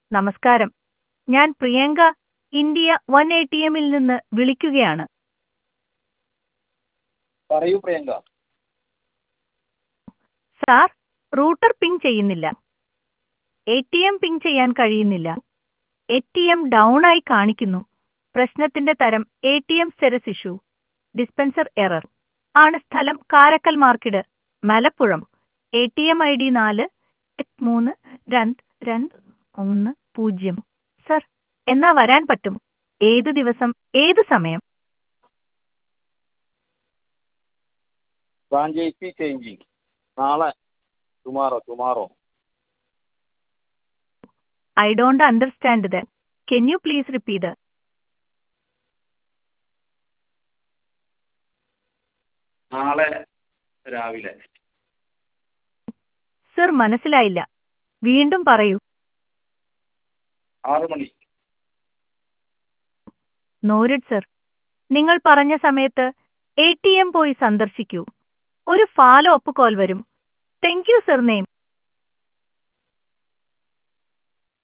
നമസ്കാരം. ഞാൻ പ്രിയങ്ക, ഇന്ത്യ 180 നിന്ന് വിളിക്കുകയാണ്. പറയൂ പ്രിയങ്ക. സാർ, റൂട്ടർ പിങ് ചെയ്യുന്നില്ല. ATM പിങ് ചെയ്യാൻ കഴിയുന്നില്ല. ATM ഡൗൺ ആയി കാണിക്കുന്നു. പ്രശ്നത്തിന്റെ തരം ATM status issue, dispenser error. ആണ് സ്ഥലം Karakkal market, Malappuram. ATM ID 4322110. Sir, എന്നാ വരാൻ പറ്റും? ഏത് ദിവസം, ഏത് സമയം? Franchise changing. നാളെ. Tomorrow. I don't understand that. Can you please repeat that? നാളെ രാവിലെ. സർ, മനസ്സിലായില്ല. വീണ്ടും പറയൂ. 6 മണി. നോരിഡ് സർ. നിങ്ങൾ പറഞ്ഞ സമയത്ത് ATM പോയി സന്ദർശിക്കൂ. ഒരു ഫോളോ അപ്പ് കോൾ വരും. Thank you sir name.